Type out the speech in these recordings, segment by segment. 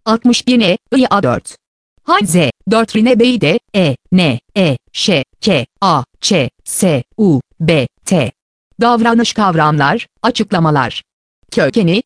61 N, IA 4. Z, 4 Rine Beyde, N, Ş, K, A, Ç, S, U, B, T. Davranış kavramlar, açıklamalar. Kökeni,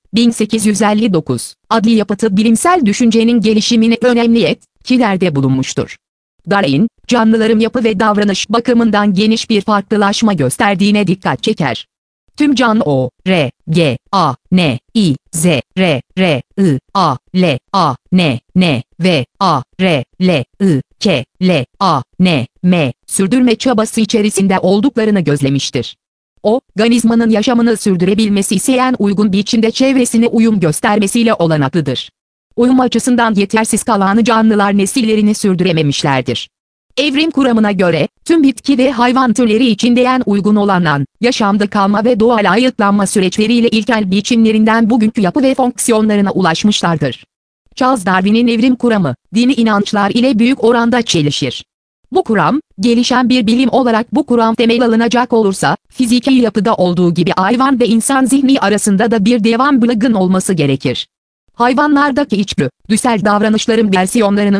1859, adli yapıtı bilimsel düşüncenin gelişimine önemli etkilerde bulunmuştur. Darwin, canlıların yapı ve davranış bakımından geniş bir farklılaşma gösterdiğine dikkat çeker. Tüm canlı O, R, G, A, N, I, Z, R, I, A, L, A, N, V, A, R, L, I, K, L, A, N, M, sürdürme çabası içerisinde olduklarını gözlemiştir. Organizmanın yaşamını sürdürebilmesi isteyen uygun biçimde çevresine uyum göstermesiyle olanaklıdır. Uyum açısından yetersiz kalan canlılar nesillerini sürdürememişlerdir. Evrim kuramına göre, tüm bitki ve hayvan türleri için en uygun olan, yaşamda kalma ve doğal ayıklanma süreçleriyle ilkel biçimlerinden bugünkü yapı ve fonksiyonlarına ulaşmışlardır. Charles Darwin'in evrim kuramı, dini inançlar ile büyük oranda çelişir. Bu kuram, gelişen bir bilim olarak bu kuram temel alınacak olursa, fiziki yapıda olduğu gibi hayvan ve insan zihni arasında da bir devamlılığın olması gerekir. Hayvanlardaki içgüdüsel davranışların versiyonlarının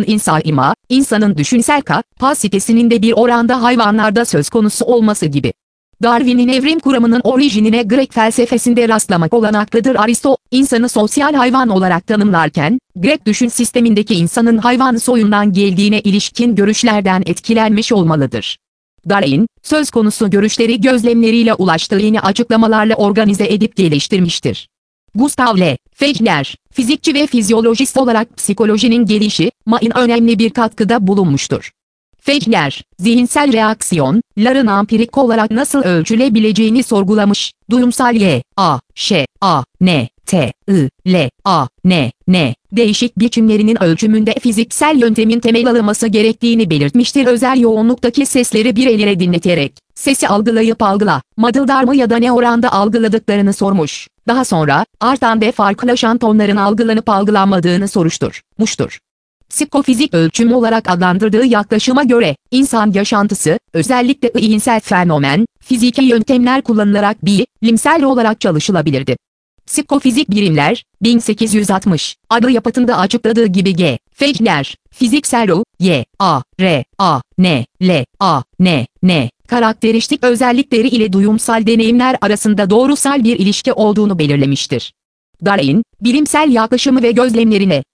insanın düşünsel kapasitesinin de bir oranda hayvanlarda söz konusu olması gibi. Darwin'in evrim kuramının orijinine Grek felsefesinde rastlamak olanaklıdır. Aristo, insanı sosyal hayvan olarak tanımlarken, Grek düşün sistemindeki insanın hayvan soyundan geldiğine ilişkin görüşlerden etkilenmiş olmalıdır. Darwin, söz konusu görüşleri gözlemleriyle ulaştığı yeni açıklamalarla organize edip geliştirmiştir. Gustav L. Fechner, fizikçi ve fizyolojist olarak psikolojinin gelişimine önemli bir katkıda bulunmuştur. Fechner, zihinsel reaksiyonların ampirik olarak nasıl ölçülebileceğini sorgulamış, duyumsal Y, A, Ş, A, N, T, I, L, A, N, değişik biçimlerinin ölçümünde fiziksel yöntemin temel alınması gerektiğini belirtmiştir. Özel yoğunluktaki sesleri bireylere dinleterek, sesi algılayıp algılamadılar mı ya da ne oranda algıladıklarını sormuş. Daha sonra, artan ve farklılaşan tonların algılanıp algılanmadığını soruşturmuştur. Psikofizik ölçüm olarak adlandırdığı yaklaşıma göre, insan yaşantısı, özellikle zihinsel fenomen, fiziki yöntemler kullanılarak bilimsel olarak çalışılabilirdi. Psikofizik birimler, 1860, adlı yapıtında açıkladığı gibi G. Fechner, fiziksel Y, A, R, A, N, L, A, N, karakteristik özellikleri ile duyumsal deneyimler arasında doğrusal bir ilişki olduğunu belirlemiştir. Darwin, bilimsel yaklaşımı ve gözlemlerine